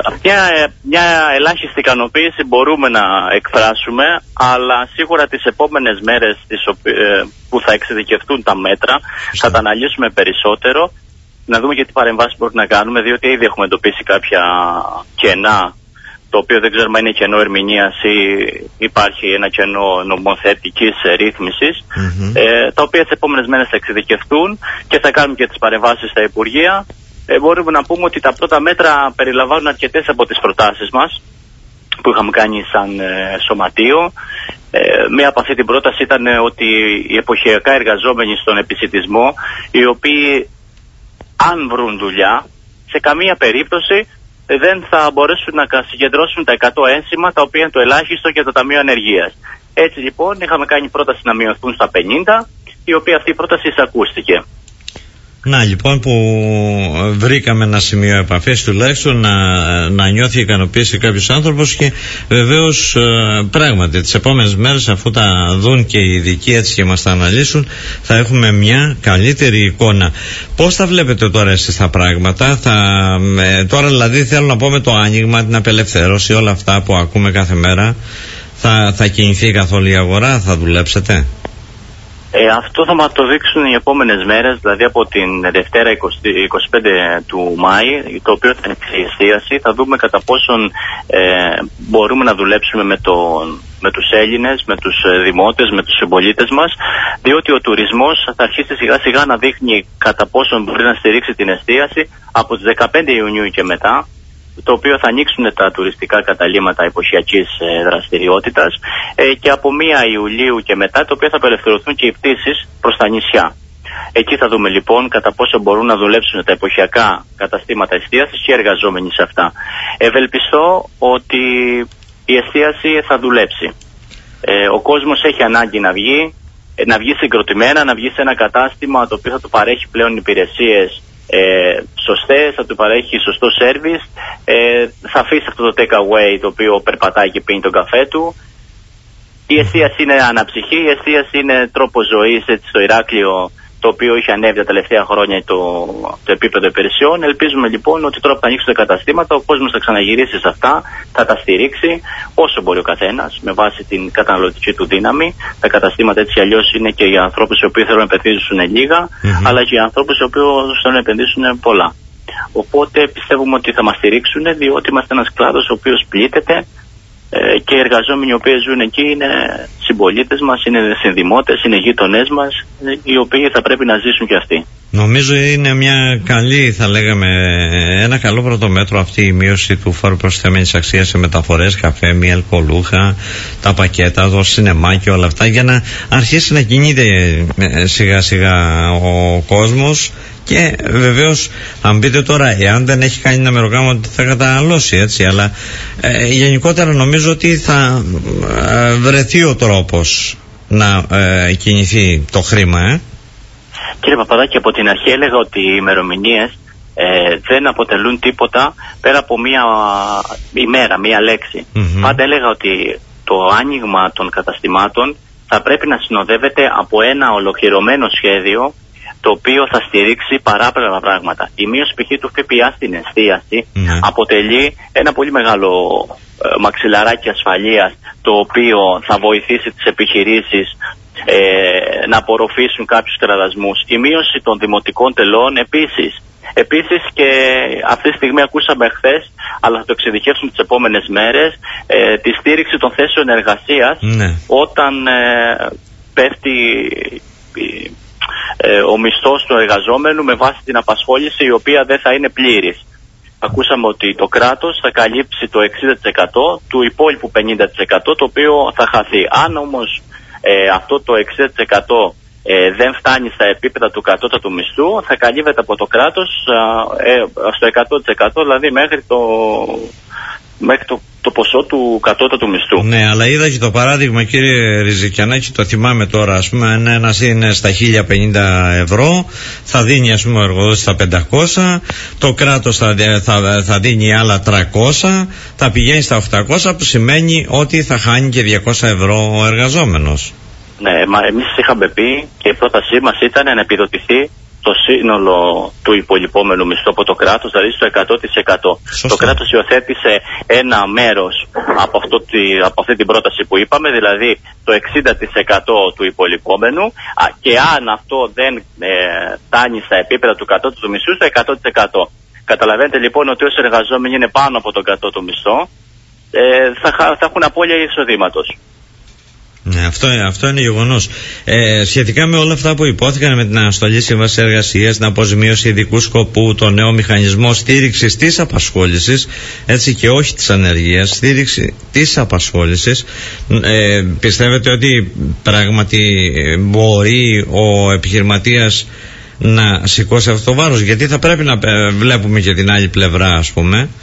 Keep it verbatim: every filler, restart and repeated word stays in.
Μια, μια ελάχιστη ικανοποίηση μπορούμε να εκφράσουμε, αλλά σίγουρα τις επόμενες μέρες τις, που θα εξειδικευτούν τα μέτρα θα τα αναλύσουμε περισσότερο, να δούμε και τι παρεμβάσεις μπορούμε να κάνουμε, διότι ήδη έχουμε εντοπίσει κάποια κενά, το οποίο δεν ξέρουμε αν είναι κενό ερμηνείας ή υπάρχει ένα κενό νομοθετικής ρύθμισης, mm-hmm. ε, τα οποία τις επόμενες μέρες θα εξειδικευτούν και θα κάνουμε και τις παρεμβάσεις στα Υπουργεία. Ε, μπορούμε να πούμε ότι τα πρώτα μέτρα περιλαμβάνουν αρκετές από τις προτάσεις μας που είχαμε κάνει σαν ε, σωματείο. Ε, μία από αυτή την πρόταση ήταν ότι οι εποχιακά εργαζόμενοι στον επισιτισμό, οι οποίοι αν βρουν δουλειά, σε καμία περίπτωση δεν θα μπορέσουν να συγκεντρώσουν τα εκατό ένσημα, τα οποία είναι το ελάχιστο για το Ταμείο Ανεργίας. Έτσι λοιπόν είχαμε κάνει πρόταση να μειωθούν στα πενήντα, η οποία αυτή η πρόταση εισακούστηκε. Να λοιπόν που βρήκαμε ένα σημείο επαφής τουλάχιστον να, να νιώθει ικανοποίηση κάποιος άνθρωπος και βεβαίως πράγματι τις επόμενες μέρες αφού τα δουν και οι ειδικοί έτσι και μας τα αναλύσουν θα έχουμε μια καλύτερη εικόνα. Πώς τα βλέπετε τώρα εσείς τα πράγματα? Θα, ε, τώρα δηλαδή θέλω να πω με το άνοιγμα, την απελευθέρωση, όλα αυτά που ακούμε κάθε μέρα, θα, θα κινηθεί καθόλου η αγορά, θα δουλέψετε? Ε, αυτό θα μας το δείξουν οι επόμενες μέρες, δηλαδή από την Δευτέρα είκοσι πέντε του Μάη, το οποίο θα είναι η εστίαση. Θα δούμε κατά πόσον ε, μπορούμε να δουλέψουμε με, το, με τους Έλληνες, με τους δημότες, με τους συμπολίτες μας, διότι ο τουρισμός θα αρχίσει σιγά σιγά να δείχνει κατά πόσον μπορεί να στηρίξει την εστίαση από τις δεκαπέντε Ιουνίου και μετά, το οποίο θα ανοίξουν τα τουριστικά καταλύματα εποχιακής ε, δραστηριότητας ε, και από πρώτη Ιουλίου και μετά, το οποίο θα απελευθερωθούν και οι πτήσεις προς τα νησιά. Εκεί θα δούμε λοιπόν κατά πόσο μπορούν να δουλέψουν τα εποχιακά καταστήματα εστίασης και οι εργαζόμενοι σε αυτά. Ευελπιστώ ότι η εστίαση θα δουλέψει. Ε, ο κόσμος έχει ανάγκη να βγει, ε, να βγει συγκροτημένα, να βγει σε ένα κατάστημα το οποίο θα του παρέχει πλέον υπηρεσίες Ε, σωστές, θα του παρέχει σωστό service, ε, θα αφήσει αυτό το take away το οποίο περπατάει και πίνει τον καφέ του. Η εστίαση είναι αναψυχή, η εστίαση είναι τρόπος ζωής, έτσι, στο Ηράκλειο, το οποίο είχε ανέβει τα τελευταία χρόνια το, το επίπεδο υπηρεσιών. Ελπίζουμε λοιπόν ότι τώρα που θα ανοίξουν τα καταστήματα, ο κόσμος θα ξαναγυρίσει σε αυτά, θα τα στηρίξει όσο μπορεί ο καθένας με βάση την καταναλωτική του δύναμη. Τα καταστήματα έτσι αλλιώς είναι και για ανθρώπους οι οποίοι θέλουν να επενδύσουν λίγα, mm-hmm. αλλά και για ανθρώπους οι οποίοι θέλουν να επενδύσουν πολλά. Οπότε πιστεύουμε ότι θα μας στηρίξουν, διότι είμαστε ένας κλάδος ο οποίος πλήττεται. Και οι εργαζόμενοι οι οποίοι ζουν εκεί είναι συμπολίτες μας, είναι συνδημότες, είναι γείτονές μας, οι οποίοι θα πρέπει να ζήσουν και αυτοί. Νομίζω είναι μια καλή, θα λέγαμε, ένα καλό πρώτο μέτρο αυτή η μείωση του φόρου προσθέμενης αξίας σε μεταφορές, καφέ, μη αλκοολούχα, τα πακέτα, το σινεμά και όλα αυτά, για να αρχίσει να κινείται σιγά σιγά ο κόσμος. Και βεβαίως αν πείτε τώρα, εάν δεν έχει κάνει ένα μεροκάμα, ότι θα καταναλώσει, έτσι, αλλά ε, γενικότερα νομίζω ότι θα ε, βρεθεί ο τρόπος να ε, κινηθεί το χρήμα. ε. Κύριε Παπαδάκη, από την αρχή έλεγα ότι οι ημερομηνίες ε, δεν αποτελούν τίποτα πέρα από μία ημέρα, μία λέξη. Mm-hmm. Πάντα έλεγα ότι το άνοιγμα των καταστημάτων θα πρέπει να συνοδεύεται από ένα ολοκληρωμένο σχέδιο, το οποίο θα στηρίξει παράπλευρα πράγματα. Η μείωση π.χ. του ΦΠΑ στην εστίαση mm. αποτελεί ένα πολύ μεγάλο ε, μαξιλαράκι ασφαλείας, το οποίο θα βοηθήσει τις επιχειρήσεις ε, να απορροφήσουν κάποιους κραδασμούς. Η μείωση των δημοτικών τελών επίσης. Επίσης και αυτή τη στιγμή ακούσαμε χθες, αλλά θα το εξειδικεύσουμε τις επόμενες μέρες, ε, τη στήριξη των θέσεων εργασίας mm. όταν ε, πέφτει ο μισθός του εργαζόμενου με βάση την απασχόληση, η οποία δεν θα είναι πλήρης. Ακούσαμε ότι το κράτος θα καλύψει το εξήντα τοις εκατό του υπόλοιπου πενήντα τοις εκατό, το οποίο θα χαθεί. Αν όμως ε, αυτό το εξήντα τοις εκατό ε, δεν φτάνει στα επίπεδα του κατώτατου μισθού, θα καλύβεται από το κράτος ε, στο εκατό τοις εκατό, δηλαδή μέχρι το, μέχρι το το ποσό του κατώτατου μισθού. Ναι, αλλά είδα και το παράδειγμα, κύριε Ριζικιανάκη, το θυμάμαι τώρα, ας πούμε, αν ένας είναι στα χίλια πενήντα ευρώ, θα δίνει, ας πούμε, ο εργοδότης τα πεντακόσια, το κράτος θα, θα, θα δίνει άλλα τριακόσια, θα πηγαίνει στα οκτακόσια, που σημαίνει ότι θα χάνει και διακόσια ευρώ ο εργαζόμενος. Ναι, μα εμείς είχαμε πει και η πρότασή μας ήταν να επιδοτηθεί το σύνολο του υπολοιπόμενου μισθού από το κράτος, δηλαδή στο εκατό τοις εκατό. Σωστά. Το κράτος υιοθέτησε ένα μέρος από, αυτό, από αυτή την πρόταση που είπαμε, δηλαδή το εξήντα τοις εκατό του υπολοιπόμενου, και αν αυτό δεν ε, φτάνει στα επίπεδα του κατώτατου μισθού, στο εκατό τοις εκατό. Καταλαβαίνετε λοιπόν ότι όσοι εργαζόμενοι είναι πάνω από τον κατώτατο μισθό, ε, θα, θα έχουν απώλεια εισοδήματος. Ναι, αυτό, αυτό είναι γεγονός. Ε, σχετικά με όλα αυτά που υπόθηκαν, με την αναστολή σύμβασης εργασίας, την αποζημίωση ειδικού σκοπού, το νέο μηχανισμό στήριξης της απασχόλησης, έτσι, και όχι της ανεργίας, στήριξη της απασχόλησης, ε, πιστεύετε ότι πράγματι μπορεί ο επιχειρηματίας να σηκώσει αυτό το βάρος? Γιατί θα πρέπει να βλέπουμε και την άλλη πλευρά, ας πούμε.